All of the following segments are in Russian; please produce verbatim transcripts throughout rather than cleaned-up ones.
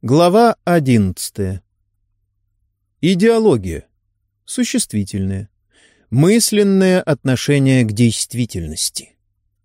Глава одиннадцатая. Идеология. Существительное. Мысленное отношение к действительности.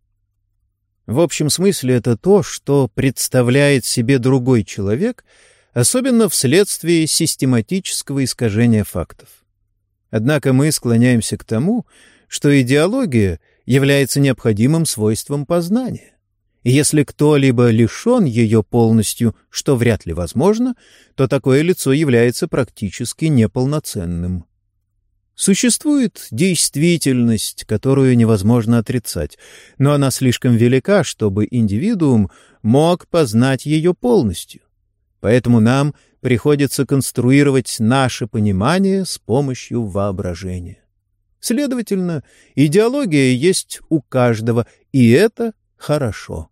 В общем смысле это то, что представляет себе другой человек, особенно вследствие систематического искажения фактов. Однако мы склоняемся к тому, что идеология является необходимым свойством познания. И если кто-либо лишен ее полностью, что вряд ли возможно, то такое лицо является практически неполноценным. Существует действительность, которую невозможно отрицать, но она слишком велика, чтобы индивидуум мог познать ее полностью. Поэтому нам приходится конструировать наше понимание с помощью воображения. Следовательно, идеология есть у каждого, и это хорошо.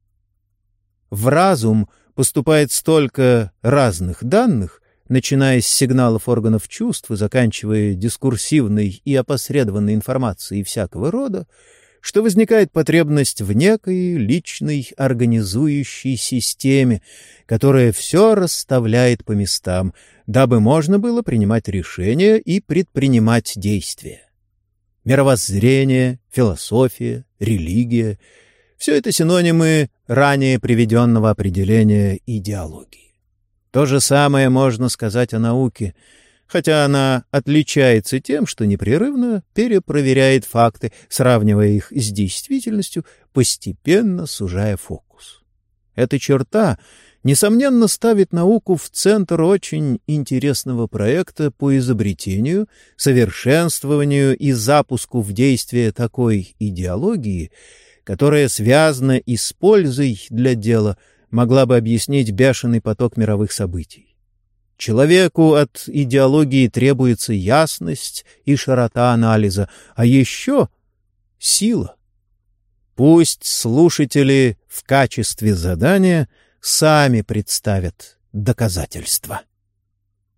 В разум поступает столько разных данных, начиная с сигналов органов чувств и заканчивая дискурсивной и опосредованной информацией всякого рода, что возникает потребность в некой личной организующей системе, которая все расставляет по местам, дабы можно было принимать решения и предпринимать действия. Мировоззрение, философия, религия — все это синонимы ранее приведенного определения идеологии. То же самое можно сказать о науке, хотя она отличается тем, что непрерывно перепроверяет факты, сравнивая их с действительностью, постепенно сужая фокус. Эта черта, несомненно, ставит науку в центр очень интересного проекта по изобретению, совершенствованию и запуску в действие такой идеологии, которая, связана и с пользой для дела, могла бы объяснить бешеный поток мировых событий. Человеку от идеологии требуется ясность и широта анализа, а еще сила. Пусть слушатели в качестве задания сами представят доказательства.